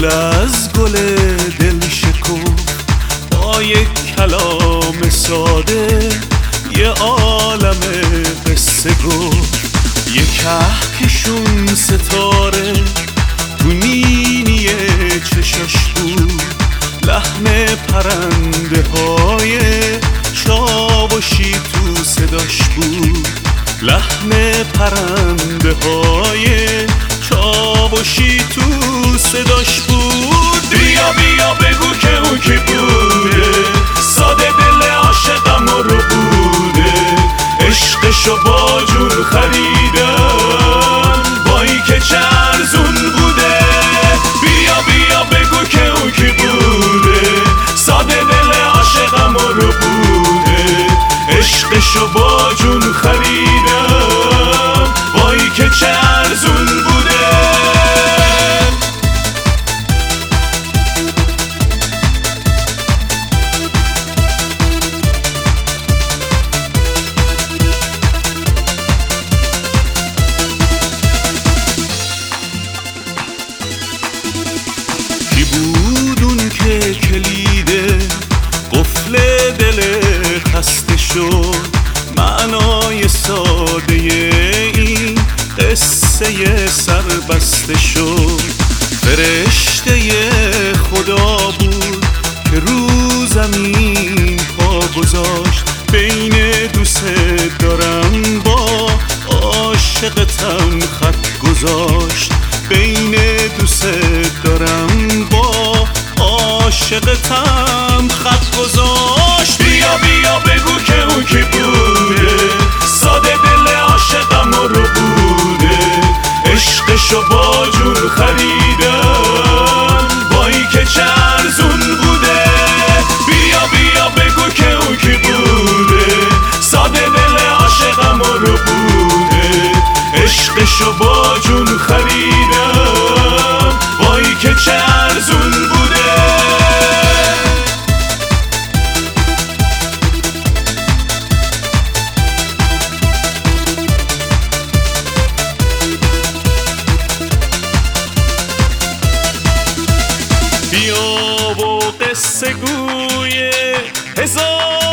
از گل دل شکفت با یک کلام ساده یه عالم قصه گفت. یه کهکشون ستاره تو نینی چشاش بود، لحن پرنده های چاوشی تو صداش بود، لحن پرنده های چاوشی تو صداش بود. بیا بیا بگو که اون کی بوده، ساده دل عاشقم رو بوده، عشقشو با جون خریدم بایی که چه ارزون بوده. بیا بیا بگو که اون کی بوده، ساده دل عاشقم رو بوده، عشقشو با جون خریدم بایی که چه ارزون بوده. کی بود اون که کلیده قفل دل خسته شد، معنای ساده این قصه سربسته شد. فرشته خدا بود که رو زمین پا گذاشت، بین دوست دارم با عاشقتم خط گذاشت، بین دوست دارم با عاشقتم خط گذاشت. بیا بیا بگو که اون کی بوده، ساده دل عاشقم رو بوده، عشقشو با جون خریدم بایی که چه ارزون بوده. بیا بیا بگو که اون کی بوده، ساده دل عاشقم رو بوده، عشقشو با جون خریدم بایی که چه ارزون بوده. بیا و قصه گوی هزار